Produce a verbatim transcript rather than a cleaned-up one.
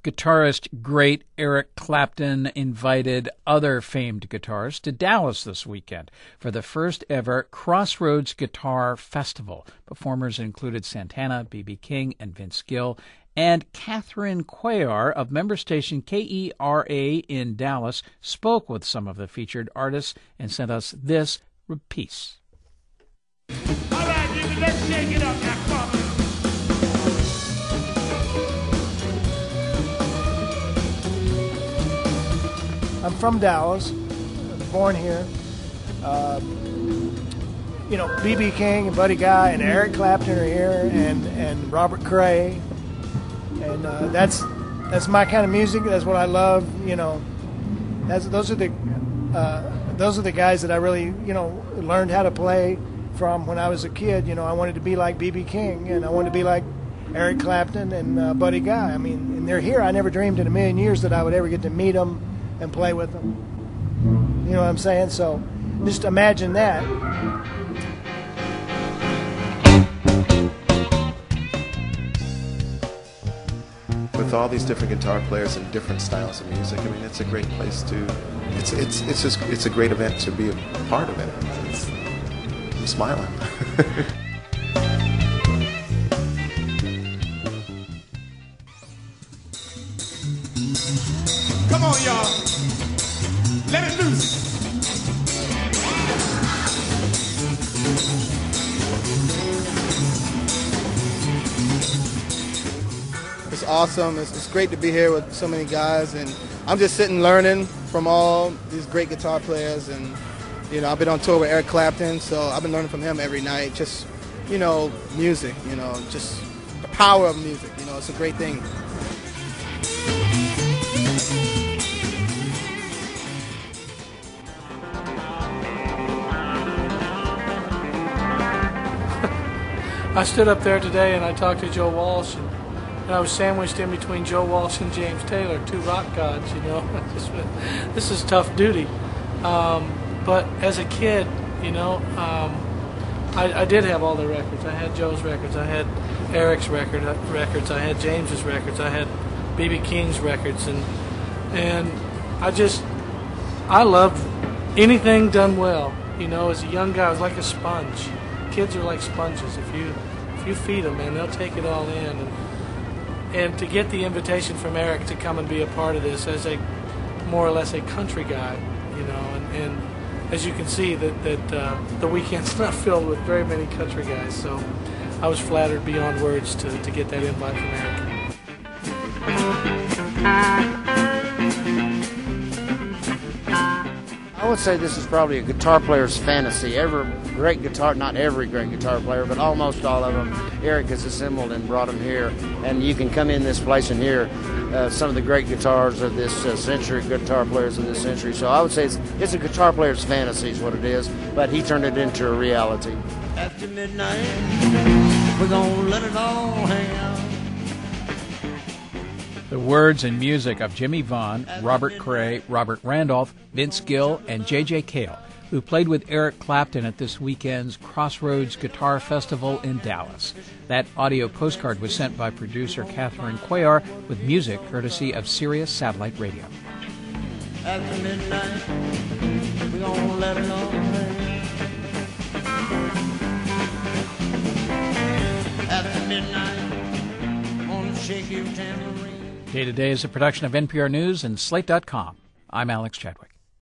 guitarist great Eric Clapton invited other famed guitarists to Dallas this weekend for the first ever Crossroads Guitar Festival. Performers included Santana, B B King, and Vince Gill. And Catherine Cuellar of member station K E R A in Dallas spoke with some of the featured artists and sent us this piece. All right, nigga, let's shake it up now, come on. I'm from Dallas, born here. Uh, you know, B B King and Buddy Guy and Eric Clapton are here, and, and Robert Cray, and uh, that's that's my kind of music. That's what I love. You know, that's those are the uh, those are the guys that I really you know learned how to play from when I was a kid. You know, I wanted to be like B B King, and I wanted to be like Eric Clapton and uh, Buddy Guy. I mean, and they're here. I never dreamed in a million years that I would ever get to meet them and play with them. You know what I'm saying? So just imagine that. With all these different guitar players and different styles of music, I mean, it's a great place to, it's it's it's just, it's a great event to be a part of it. It's, I'm smiling. Come on, y'all. Let it loose. It's awesome. It's, it's great to be here with so many guys, and I'm just sitting learning from all these great guitar players. And you know, I've been on tour with Eric Clapton, so I've been learning from him every night. Just you know, music. You know, just the power of music. You know, it's a great thing. I stood up there today and I talked to Joe Walsh, and, and I was sandwiched in between Joe Walsh and James Taylor, two rock gods, you know. This is tough duty. Um, but as a kid, you know, um, I, I did have all the records. I had Joe's records. I had Eric's record, uh, records. I had James's records. I had B B King's records. And, and I just, I loved anything done well. You know, as a young guy, I was like a sponge. Kids are like sponges. If you if you feed them, man, they'll take it all in. And, and to get the invitation from Eric to come and be a part of this as a more or less a country guy, you know, and, and as you can see that that uh, the weekend's not filled with very many country guys. So I was flattered beyond words to to get that invite from Eric. I would say this is probably a guitar player's fantasy. Every great guitar, not every great guitar player, but almost all of them, Eric has assembled and brought them here. And you can come in this place and hear uh, some of the great guitars of this uh, century, guitar players of this century. So I would say it's, it's a guitar player's fantasy is what it is, but he turned it into a reality. After midnight, we're gonna let it all hang out. The words and music of Jimmy Vaughn, Robert Cray, Robert Randolph, Vince Gill, and J J Cale, who played with Eric Clapton at this weekend's Crossroads Guitar Festival in Dallas. That audio postcard was sent by producer Catherine Cuellar with music courtesy of Sirius Satellite Radio. After midnight, we're gonna let it all hang out. After midnight, gonna shake your tambourine. Day to Day is a production of N P R News and Slate dot com. I'm Alex Chadwick.